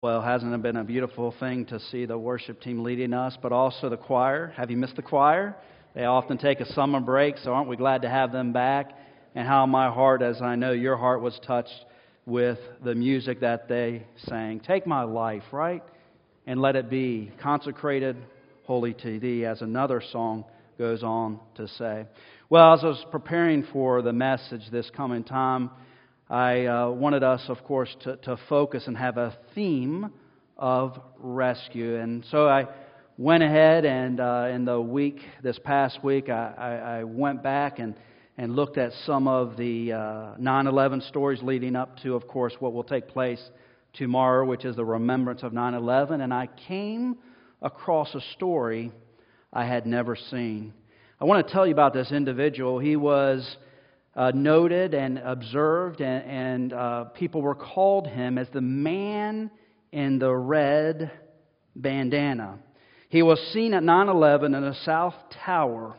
Well, hasn't it been a beautiful thing to see the worship team leading us, but also the choir? Have you missed the choir? They often take a summer break, so aren't we glad to have them back? And how my heart, as I know your heart was touched with the music that they sang. Take my life, right? And let it be consecrated wholly to Thee, as another song goes on to say. Well, as I was preparing for the message this coming time, I wanted us, of course, to focus and have a theme of rescue. And so I went ahead and in the week, this past week, I went back and looked at some of the 9/11 stories leading up to, of course, what will take place tomorrow, which is the remembrance of 9/11. And I came across a story I had never seen. I want to tell you about this individual. He was noted and observed, and people were called him as the man in the red bandana. He was seen at 9/11 in the South Tower.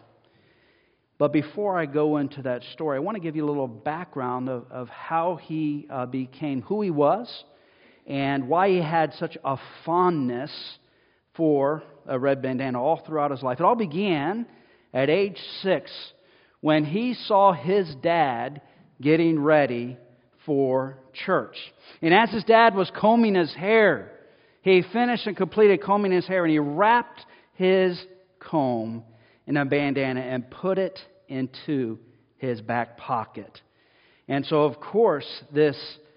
But before I go into that story, I want to give you a little background of how he became who he was and why he had such a fondness for a red bandana all throughout his life. It all began at age 6 when he saw his dad getting ready for church. And as his dad was combing his hair, he finished and completed combing his hair, and he wrapped his comb in a bandana and put it into his back pocket. And so, of course, this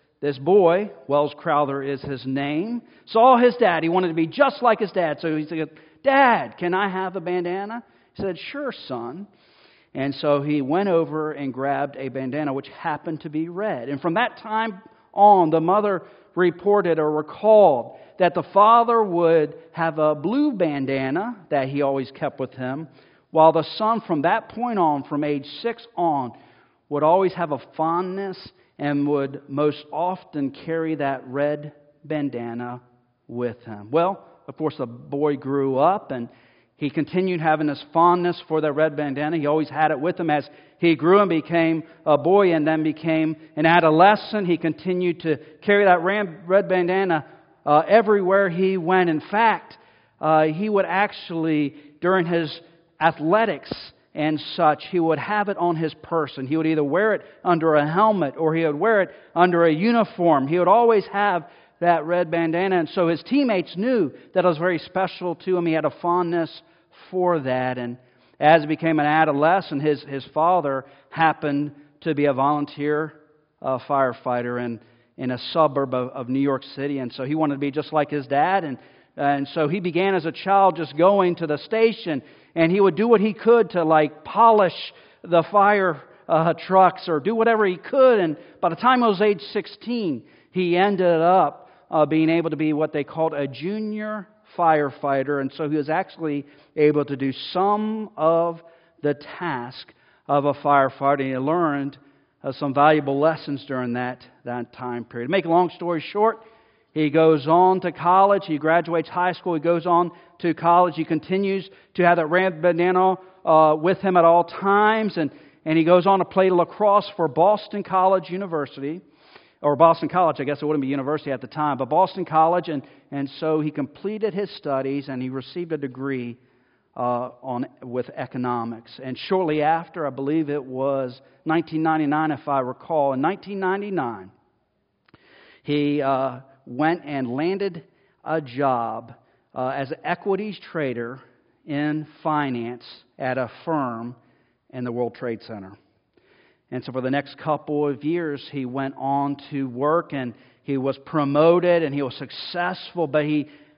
boy, Wells Crowther is his name, saw his dad. He wanted to be just like his dad. So he said, "Dad, can I have a bandana?" He said, "Sure, son." And so he went over and grabbed a bandana which happened to be red. And from that time on, the mother reported or recalled that the father would have a blue bandana that he always kept with him, while the son from that point on, from age 6 on, would always have a fondness and would most often carry that red bandana with him. Well, of course, the boy grew up and he continued having this fondness for the red bandana. He always had it with him as he grew and became a boy and then became an adolescent. He continued to carry that red bandana everywhere he went. In fact, he would actually, during his athletics and such, he would have it on his person. He would either wear it under a helmet or he would wear it under a uniform. He would always have that red bandana, and so his teammates knew that it was very special to him. He had a fondness for that, and as he became an adolescent, his father happened to be a volunteer firefighter in a suburb of New York City, and so he wanted to be just like his dad, and so he began as a child just going to the station, and he would do what he could to polish the fire trucks or do whatever he could, and by the time he was age 16, he ended up being able to be what they called a junior firefighter, and so he was actually able to do some of the task of a firefighter. He learned some valuable lessons during that time period. To make a long story short, he goes on to college. He graduates high school. He goes on to college. He continues to have that red bandana with him at all times, and he goes on to play lacrosse for Boston College University. Or Boston College, I guess it wouldn't be university at the time, but Boston College, and so he completed his studies and he received a degree with economics. And shortly after, I believe it was 1999, if I recall, in 1999, he went and landed a job as an equities trader in finance at a firm in the World Trade Center. And so for the next couple of years, he went on to work and he was promoted and he was successful. But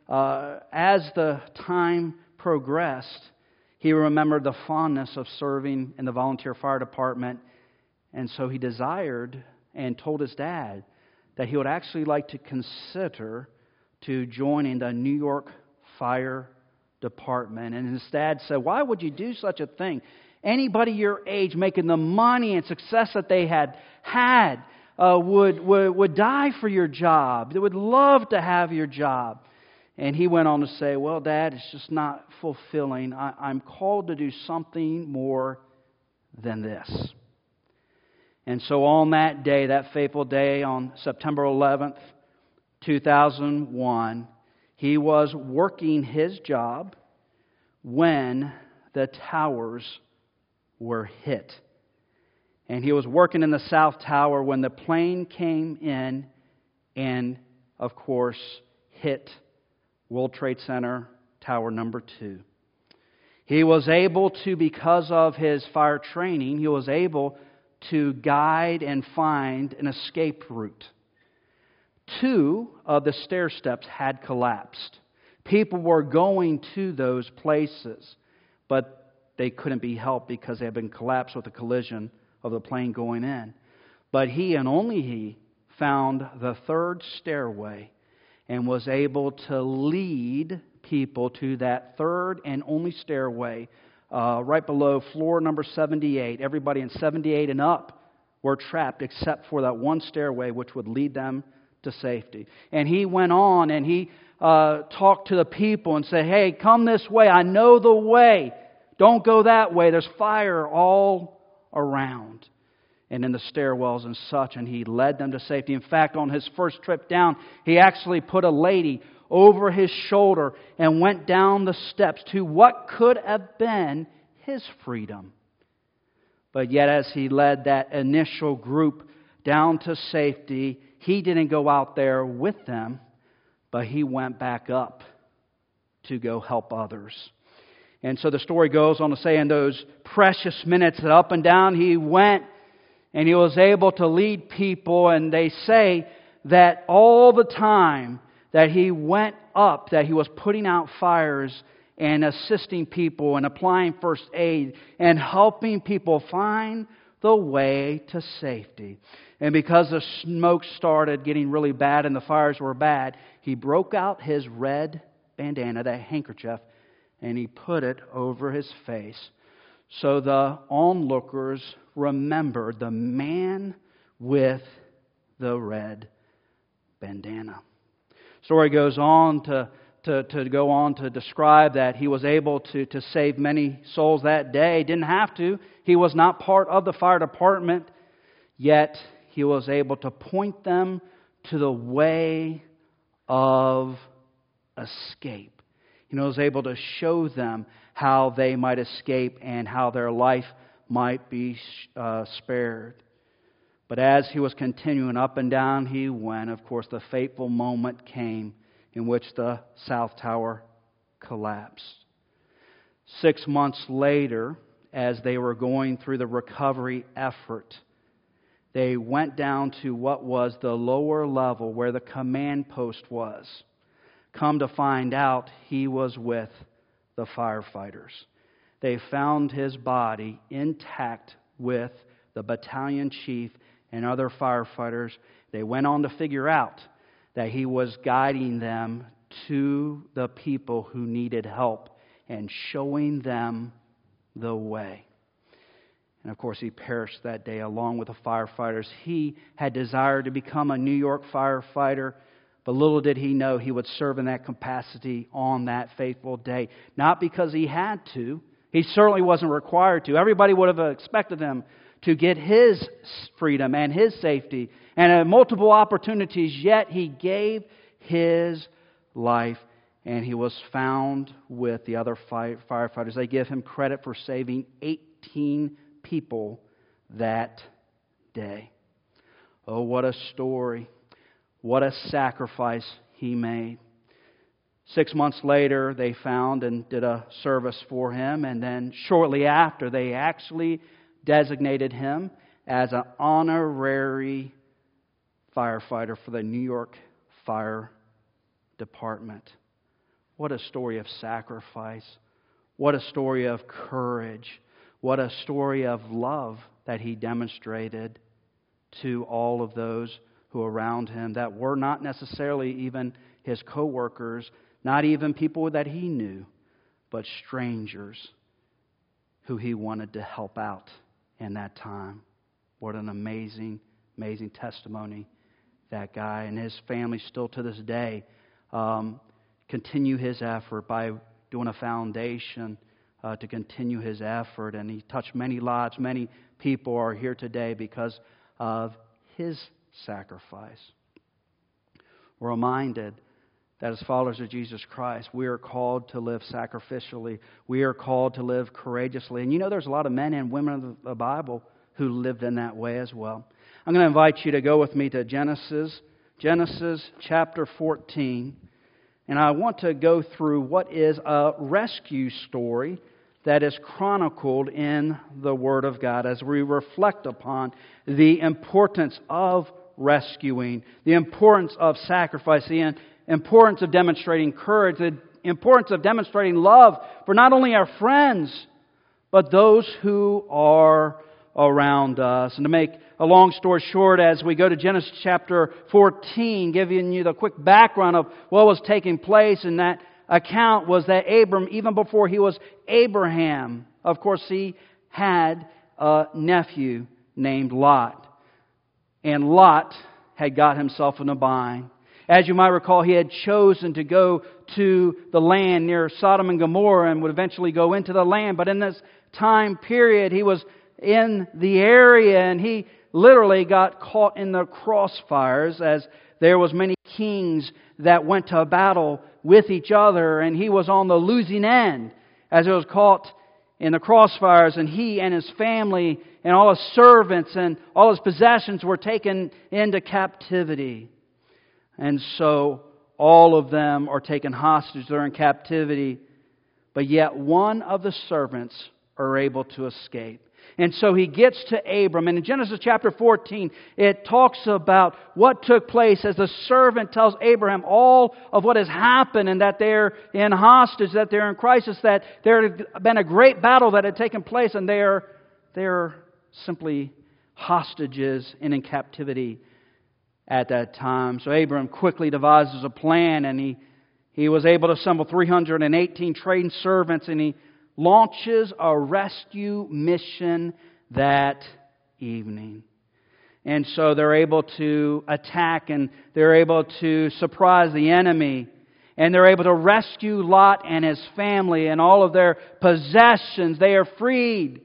as the time progressed, he remembered the fondness of serving in the volunteer fire department. And so he desired and told his dad that he would actually like to consider to joining the New York Fire Department. And his dad said, "Why would you do such a thing? Anybody your age making the money and success that they had would die for your job. They would love to have your job." And he went on to say, "Well, Dad, it's just not fulfilling. I'm called to do something more than this." And so on that day, that fateful day, on September 11th, 2001, he was working his job when the towers were hit. And he was working in the South Tower when the plane came in and, of course, hit World Trade Center Tower number 2. He was able to, because of his fire training, he was able to guide and find an escape route. 2 of the stair steps had collapsed. People were going to those places, but they couldn't be helped because they had been collapsed with the collision of the plane going in. But he and only he found the 3rd stairway and was able to lead people to that 3rd and only stairway right below floor number 78. Everybody in 78 and up were trapped except for that one stairway which would lead them to safety. And he went on and he talked to the people and said, "Hey, come this way. I know the way. Don't go that way. There's fire all around and in the stairwells and such." And he led them to safety. In fact, on his first trip down, he actually put a lady over his shoulder and went down the steps to what could have been his freedom. But yet, as he led that initial group down to safety, he didn't go out there with them, but he went back up to go help others. And so the story goes on to say, in those precious minutes that up and down he went, and he was able to lead people, and they say that all the time that he went up, that he was putting out fires and assisting people and applying first aid and helping people find the way to safety. And because the smoke started getting really bad and the fires were bad, he broke out his red bandana, that handkerchief, and he put it over his face. So the onlookers remembered the man with the red bandana. Story goes on to go on to describe that he was able to save many souls that day. Didn't have to. He was not part of the fire department, yet he was able to point them to the way of escape. He was able to show them how they might escape and how their life might be spared. But as he was continuing up and down he went, of course, the fateful moment came in which the South Tower collapsed. 6 months later, as they were going through the recovery effort, they went down to what was the lower level where the command post was. Come to find out, he was with the firefighters. They found his body intact with the battalion chief and other firefighters. They went on to figure out that he was guiding them to the people who needed help and showing them the way. And of course, he perished that day along with the firefighters. He had desired to become a New York firefighter, but little did he know he would serve in that capacity on that fateful day. Not because he had to. He certainly wasn't required to. Everybody would have expected him to get his freedom and his safety and had multiple opportunities, yet he gave his life and he was found with the other firefighters. They give him credit for saving 18 people that day. Oh, what a story. What a sacrifice he made. 6 months later, they found and did a service for him, and then shortly after, they actually designated him as an honorary firefighter for the New York Fire Department. What a story of sacrifice. What a story of courage. What a story of love that he demonstrated to all of those who were around him that were not necessarily even his co-workers, not even people that he knew, but strangers who he wanted to help out in that time. What an amazing, amazing testimony that guy and his family still to this day continue his effort by doing a foundation to continue his effort. And he touched many lives. Many people are here today because of his sacrifice. We're reminded that as followers of Jesus Christ, we are called to live sacrificially. We are called to live courageously. And you know, there's a lot of men and women of the Bible who lived in that way as well. I'm going to invite you to go with me to Genesis chapter 14. And I want to go through what is a rescue story that is chronicled in the Word of God as we reflect upon the importance of rescuing, the importance of sacrifice, the importance of demonstrating courage, the importance of demonstrating love for not only our friends, but those who are around us. And to make a long story short, as we go to Genesis chapter 14, giving you the quick background of what was taking place in that account, was that Abram, even before he was Abraham, of course, he had a nephew named Lot. And Lot had got himself in a bind. As you might recall, he had chosen to go to the land near Sodom and Gomorrah and would eventually go into the land. But in this time period, he was in the area and he literally got caught in the crossfires as there was many kings that went to battle with each other, and he was on the losing end as he was caught in the crossfires, and he and his family and all his servants and all his possessions were taken into captivity. And so all of them are taken hostage. They're in captivity. But yet one of the servants are able to escape. And so he gets to Abram. And in Genesis chapter 14, it talks about what took place as the servant tells Abraham all of what has happened, and that they're in hostage, that they're in crisis, that there had been a great battle that had taken place, and they're simply hostages and in captivity at that time. So Abram quickly devises a plan, and he was able to assemble 318 trained servants, and he launches a rescue mission that evening. And so they're able to attack, and they're able to surprise the enemy, and they're able to rescue Lot and his family and all of their possessions. They are freed.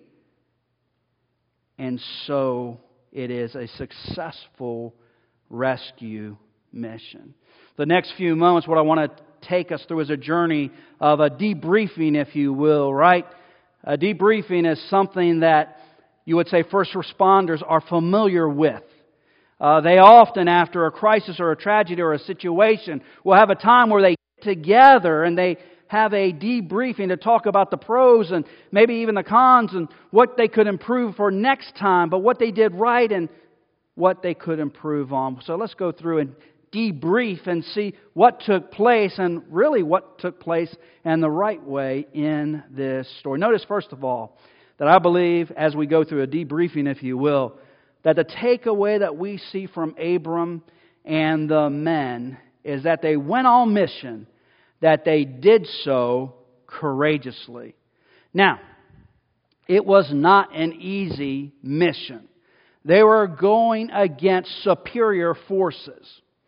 And so it is a successful rescue mission. The next few moments, what I want to take us through is a journey of a debriefing, if you will, right? A debriefing is something that you would say first responders are familiar with. They often, after a crisis or a tragedy or a situation, will have a time where they get together and they have a debriefing to talk about the pros and maybe even the cons and what they could improve for next time, but what they did right and what they could improve on. So let's go through and debrief and see what took place, and really what took place in the right way in this story. Notice, first of all, that I believe as we go through a debriefing, if you will, that the takeaway that we see from Abram and the men is that they went on mission, that they did so courageously. Now, it was not an easy mission. They were going against superior forces.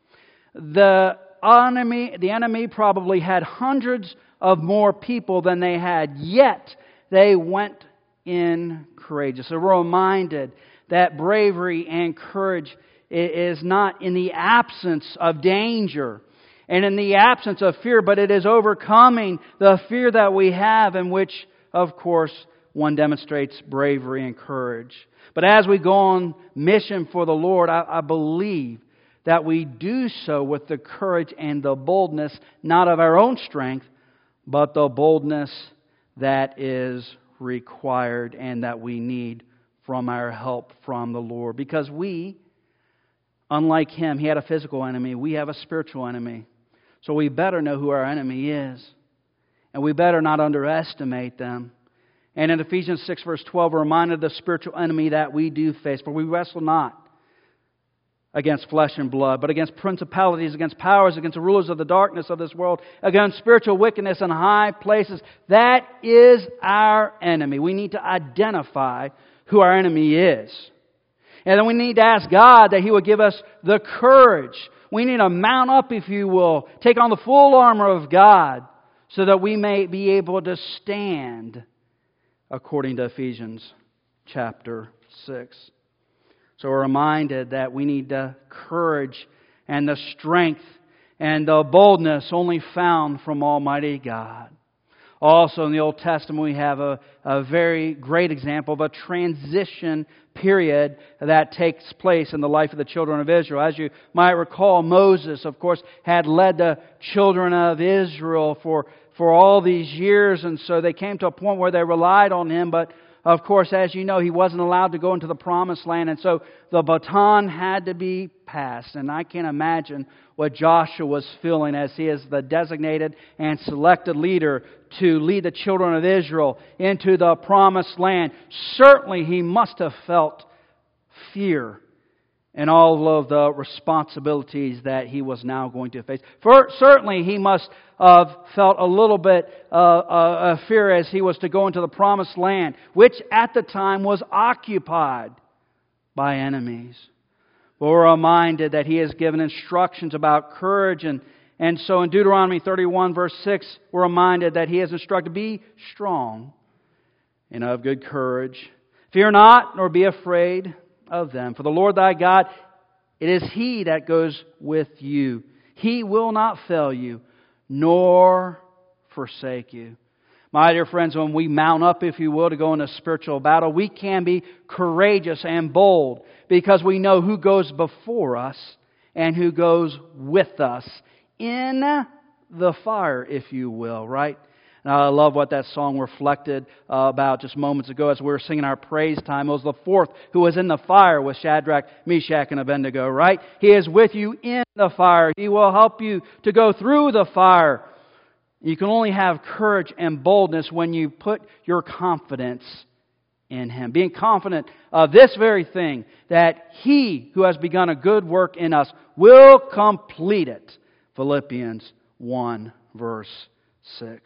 The enemy probably had hundreds of more people than they had, yet they went in courageous. So we're reminded that bravery and courage is not in the absence of danger and in the absence of fear, but it is overcoming the fear that we have, in which, of course, one demonstrates bravery and courage. But as we go on mission for the Lord, I believe that we do so with the courage and the boldness, not of our own strength, but the boldness that is required and that we need from our help from the Lord. Because we, unlike him, he had a physical enemy. We have a spiritual enemy. So we better know who our enemy is. And we better not underestimate them. And in Ephesians 6 verse 12, we're reminded of the spiritual enemy that we do face. For we wrestle not against flesh and blood, but against principalities, against powers, against the rulers of the darkness of this world, against spiritual wickedness in high places. That is our enemy. We need to identify who our enemy is. And then we need to ask God that He would give us the courage. We need to mount up, if you will, take on the full armor of God so that we may be able to stand according to Ephesians chapter 6. So we're reminded that we need the courage and the strength and the boldness only found from Almighty God. Also in the Old Testament we have a very great example of a transition period that takes place in the life of the children of Israel. As you might recall, Moses, of course, had led the children of Israel for all these years, and so they came to a point where they relied on him, but of course, as you know, he wasn't allowed to go into the Promised Land, and so the baton had to be passed. And I can imagine what Joshua was feeling as he is the designated and selected leader to lead the children of Israel into the Promised Land. Certainly, he must have felt fear and all of the responsibilities that he was now going to face. Certainly, he must have felt a little bit of fear as he was to go into the Promised Land, which at the time was occupied by enemies. But we're reminded that he is given instructions about courage, and so in Deuteronomy 31 verse 6, we're reminded that he is instructed, be strong and of good courage. Fear not, nor be afraid of them. For the Lord thy God, it is He that goes with you. He will not fail you, nor forsake you. My dear friends, when we mount up, if you will, to go into spiritual battle, we can be courageous and bold because we know who goes before us and who goes with us in the fire, if you will, right? And I love what that song reflected about just moments ago as we were singing our praise time. It was the fourth who was in the fire with Shadrach, Meshach, and Abednego, right? He is with you in the fire. He will help you to go through the fire. You can only have courage and boldness when you put your confidence in Him. Being confident of this very thing, that He who has begun a good work in us will complete it. Philippians 1 verse 6.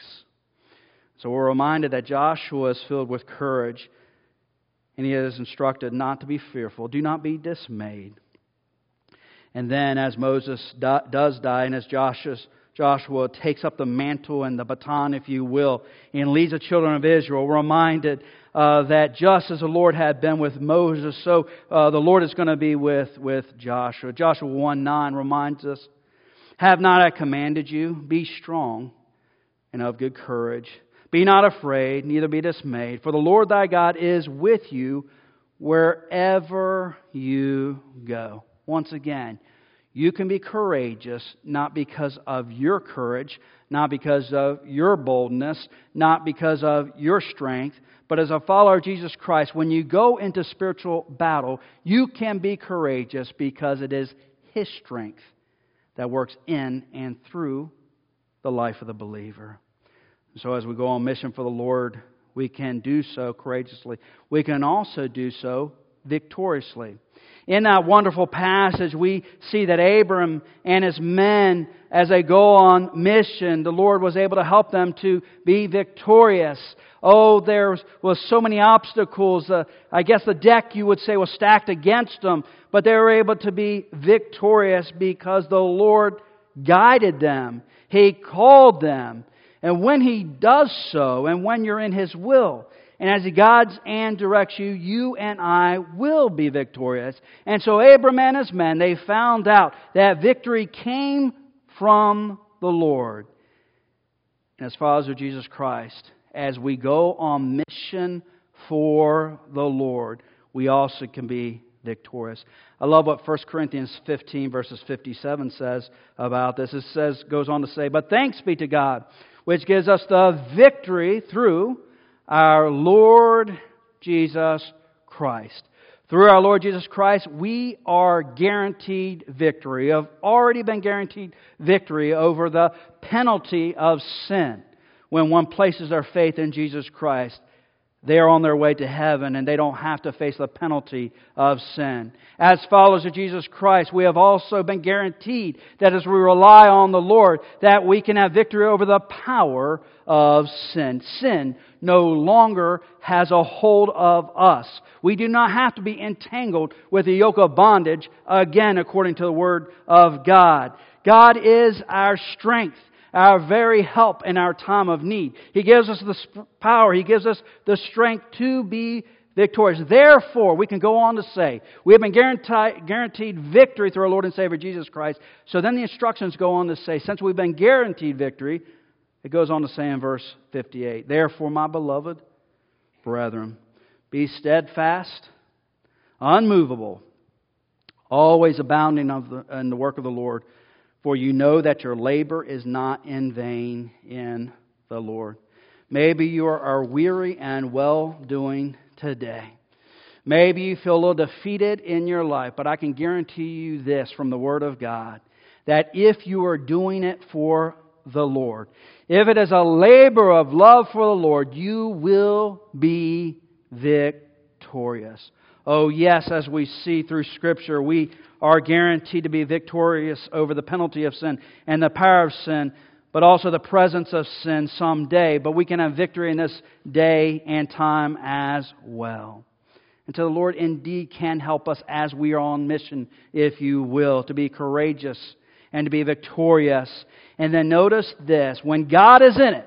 So we're reminded that Joshua is filled with courage, and he is instructed not to be fearful. Do not be dismayed. And then as Moses does die, and as Joshua takes up the mantle and the baton, if you will, and leads the children of Israel, we're reminded that just as the Lord had been with Moses, so the Lord is going to be with Joshua. Joshua 1:9 reminds us, have not I commanded you, be strong and of good courage. Be not afraid, neither be dismayed, for the Lord thy God is with you wherever you go. Once again, you can be courageous not because of your courage, not because of your boldness, not because of your strength, but as a follower of Jesus Christ, when you go into spiritual battle, you can be courageous because it is His strength that works in and through the life of the believer. So as we go on mission for the Lord, we can do so courageously. We can also do so victoriously. In that wonderful passage, we see that Abram and his men, as they go on mission, the Lord was able to help them to be victorious. Oh, there was so many obstacles. I guess the deck, you would say, was stacked against them. But they were able to be victorious because the Lord guided them. He called them. And when He does so, and when you're in His will, and as He guides and directs you, you and I will be victorious. And so Abram and his men, they found out that victory came from the Lord. And as followers of Jesus Christ, as we go on mission for the Lord, we also can be victorious. I love what 1 Corinthians 15 verses 57 says about this. It goes on to say, but thanks be to God, which gives us the victory through our Lord Jesus Christ. Through our Lord Jesus Christ, we are guaranteed victory. We have already been guaranteed victory over the penalty of sin. When one places their faith in Jesus Christ, they are on their way to heaven and they don't have to face the penalty of sin. As followers of Jesus Christ, we have also been guaranteed that as we rely on the Lord, that we can have victory over the power of sin. Sin no longer has a hold of us. We do not have to be entangled with the yoke of bondage, again, according to the Word of God. God is our strength, our very help in our time of need. He gives us the power. He gives us the strength to be victorious. Therefore, we can go on to say, we have been guaranteed victory through our Lord and Savior Jesus Christ. So then the instructions go on to say, since we've been guaranteed victory, it goes on to say in verse 58, therefore, my beloved brethren, be steadfast, unmovable, always abounding in the work of the Lord, for you know that your labor is not in vain in the Lord. Maybe you are weary and well-doing today. Maybe you feel a little defeated in your life, but I can guarantee you this from the Word of God, that if you are doing it for the Lord, if it is a labor of love for the Lord, you will be victorious. Oh yes, as we see through Scripture, we are guaranteed to be victorious over the penalty of sin and the power of sin, but also the presence of sin someday. But we can have victory in this day and time as well. And so the Lord indeed can help us as we are on mission, if you will, to be courageous and to be victorious. And then notice this, when God is in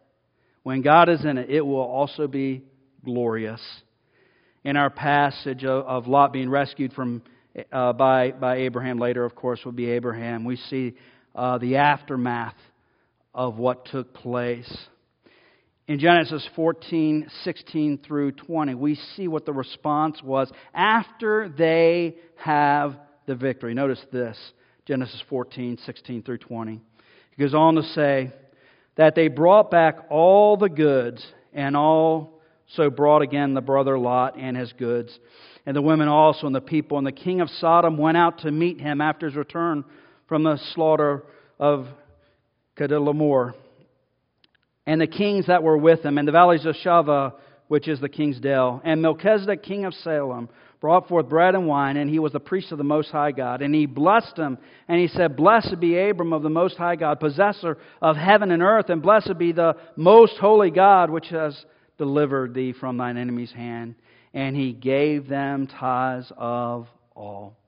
it, it will also be glorious. In our passage of Lot being rescued from by Abraham, later of course will be Abraham, we see the aftermath of what took place. In Genesis 14, 16 through 20, we see what the response was after they have the victory. Notice this, Genesis 14, 16 through 20. He goes on to say that they brought back all the goods and also brought again the brother Lot and his goods, and the women also and the people. And the king of Sodom went out to meet him after his return from the slaughter of Kedorlaomer, and the kings that were with him, and the valleys of Shaveh, which is the king's dale. And Melchizedek, king of Salem, brought forth bread and wine, and he was the priest of the Most High God. And he blessed him, and he said, Blessed be Abram of the Most High God, possessor of heaven and earth, and blessed be the Most Holy God, which has delivered thee from thine enemy's hand. And he gave them tithes of all.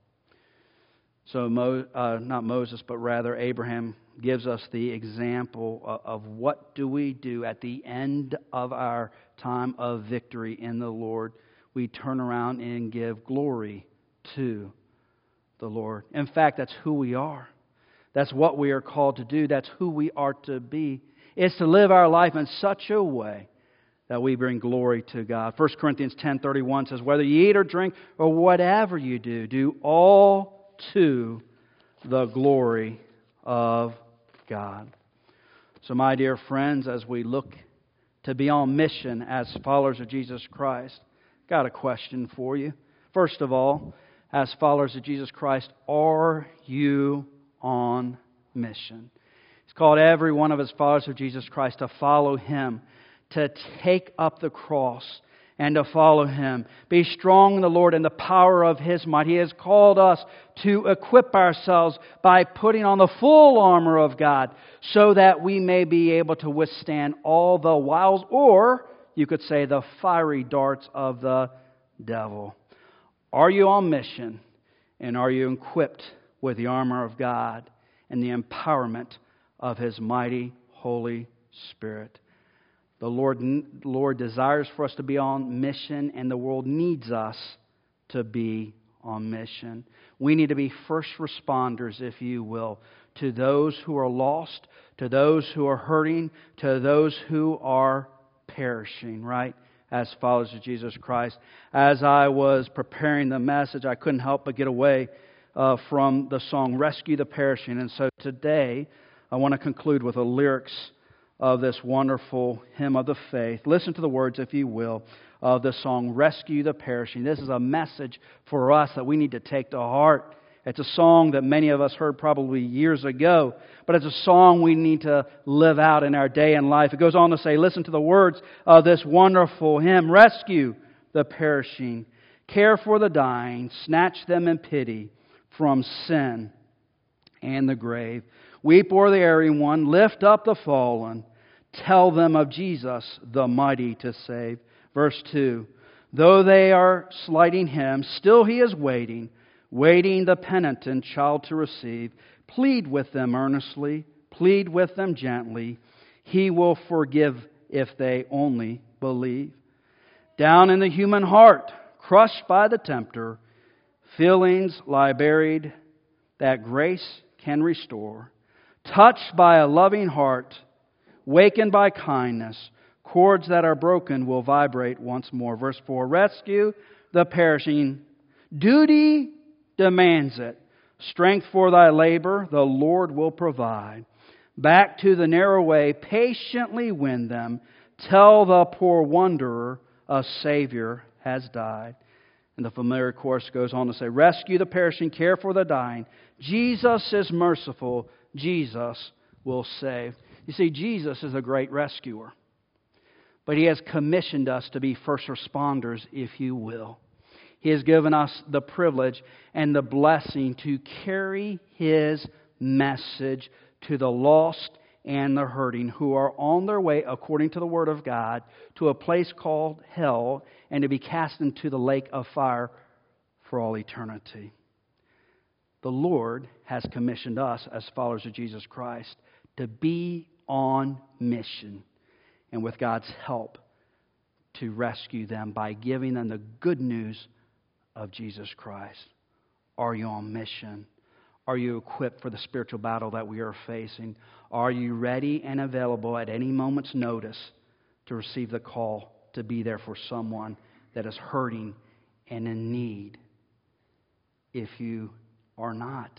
So, not Moses, but rather Abraham gives us the example of what do we do at the end of our time of victory in the Lord. We turn around and give glory to the Lord. In fact, that's who we are. That's what we are called to do. That's who we are to be. It's to live our life in such a way that we bring glory to God. 1 Corinthians 10:31 says, whether you eat or drink or whatever you do, do all to the glory of God. So my dear friends, as we look to be on mission as followers of Jesus Christ, got a question for you. First of all, as followers of Jesus Christ, are you on mission? He's called every one of His followers of Jesus Christ to follow Him, to take up the cross and to follow Him. Be strong in the Lord and the power of His might. He has called us to equip ourselves by putting on the full armor of God so that we may be able to withstand all the wiles, or you could say the fiery darts of the devil. Are you on mission? And are you equipped with the armor of God and the empowerment of His mighty Holy Spirit? The Lord desires for us to be on mission, and the world needs us to be on mission. We need to be first responders, if you will, to those who are lost, to those who are hurting, to those who are perishing, right? As followers of Jesus Christ. As I was preparing the message, I couldn't help but get away from the song Rescue the Perishing. And so today, I want to conclude with the lyrics of this wonderful hymn of the faith. Listen to the words, if you will, of the song Rescue the Perishing. This is a message for us that we need to take to heart. It's a song that many of us heard probably years ago, but it's a song we need to live out in our day and life. It goes on to say, listen to the words of this wonderful hymn. Rescue the perishing, care for the dying, snatch them in pity from sin and the grave. Weep o'er the erring one, lift up the fallen, tell them of Jesus, the mighty to save. Verse 2, though they are slighting Him, still He is waiting the penitent child to receive. Plead with them earnestly, plead with them gently. He will forgive if they only believe. Down in the human heart, crushed by the tempter, feelings lie buried that grace can restore. Touched by a loving heart, wakened by kindness, chords that are broken will vibrate once more. Verse 4, rescue the perishing. Duty demands it. Strength for thy labor, the Lord will provide. Back to the narrow way, patiently win them. Tell the poor wanderer, a Savior has died. And the familiar chorus goes on to say, rescue the perishing, care for the dying. Jesus is merciful. Jesus will save. You see, Jesus is a great rescuer. But He has commissioned us to be first responders, if you will. He has given us the privilege and the blessing to carry His message to the lost and the hurting who are on their way, according to the Word of God, to a place called hell and to be cast into the lake of fire for all eternity. The Lord has commissioned us as followers of Jesus Christ to be on mission and with God's help to rescue them by giving them the good news of Jesus Christ. Are you on mission? Are you equipped for the spiritual battle that we are facing? Are you ready and available at any moment's notice to receive the call to be there for someone that is hurting and in need? If you are not,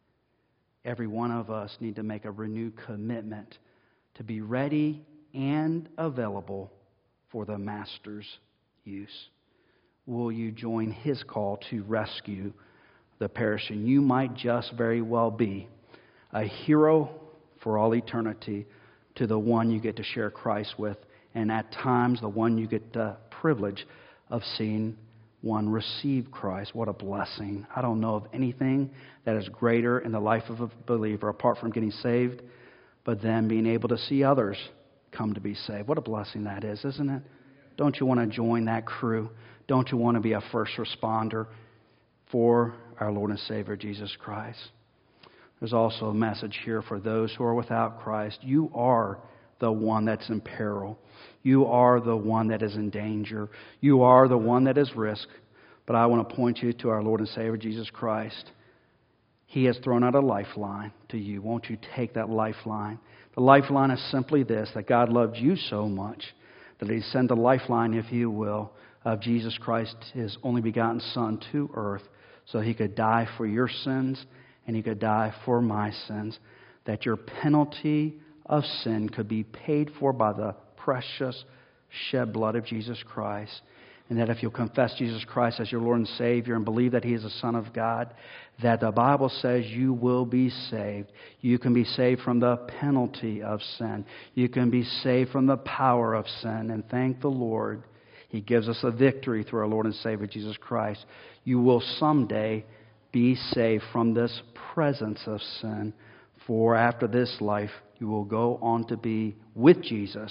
every one of us need to make a renewed commitment to be ready and available for the Master's use. Will you join His call to rescue the perishing? You might just very well be a hero for all eternity to the one you get to share Christ with, and at times the one you get the privilege of seeing one receive Christ. What a blessing. I don't know of anything that is greater in the life of a believer apart from getting saved, but then being able to see others come to be saved. What a blessing that is, isn't it? Don't you want to join that crew? Don't you want to be a first responder for our Lord and Savior, Jesus Christ? There's also a message here for those who are without Christ. You are the one that's in peril. You are the one that is in danger. You are the one that is risk. But I want to point you to our Lord and Savior, Jesus Christ. He has thrown out a lifeline to you. Won't you take that lifeline? The lifeline is simply this, that God loved you so much that He sent the lifeline, if you will, of Jesus Christ, His only begotten Son, to earth so He could die for your sins and He could die for my sins, that your penalty of sin could be paid for by the precious shed blood of Jesus Christ. And that if you'll confess Jesus Christ as your Lord and Savior and believe that He is the Son of God, that the Bible says you will be saved. You can be saved from the penalty of sin. You can be saved from the power of sin. And thank the Lord, He gives us a victory through our Lord and Savior Jesus Christ. You will someday be saved from this presence of sin. For after this life, you will go on to be with Jesus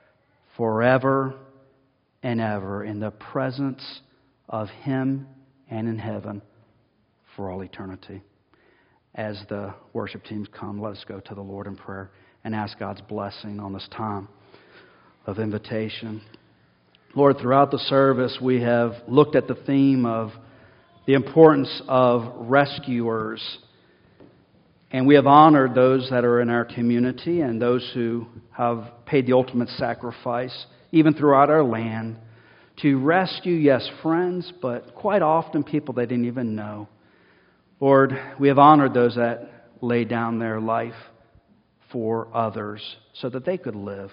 forever and ever in the presence of Him and in heaven for all eternity. As the worship teams come, let us go to the Lord in prayer and ask God's blessing on this time of invitation. Lord, throughout the service we have looked at the theme of the importance of rescuers. And we have honored those that are in our community and those who have paid the ultimate sacrifice, even throughout our land, to rescue, yes, friends, but quite often people they didn't even know. Lord, we have honored those that laid down their life for others so that they could live.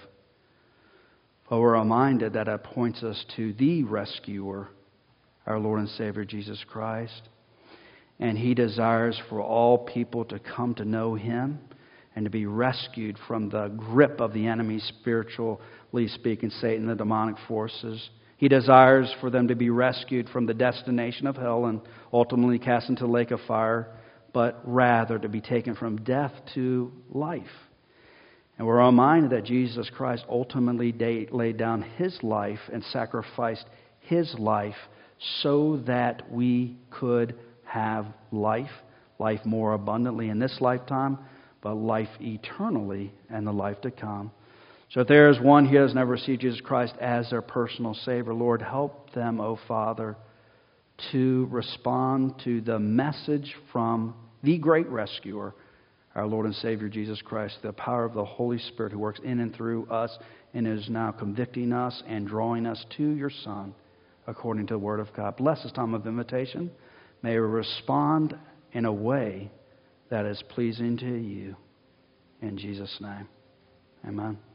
But we're reminded that it points us to the rescuer, our Lord and Savior, Jesus Christ. And He desires for all people to come to know Him and to be rescued from the grip of the enemy, spiritually speaking, Satan, the demonic forces. He desires for them to be rescued from the destination of hell and ultimately cast into the lake of fire, but rather to be taken from death to life. And we're reminded that Jesus Christ ultimately laid down His life and sacrificed His life so that we could have life more abundantly in this lifetime, but life eternally and the life to come. So if there is one here who has never received Jesus Christ as their personal Savior, Lord, help them, O Father, to respond to the message from the great rescuer, our Lord and Savior Jesus Christ, the power of the Holy Spirit who works in and through us and is now convicting us and drawing us to your Son according to the Word of God. Bless this time of invitation. May we respond in a way that is pleasing to you. In Jesus' name, amen.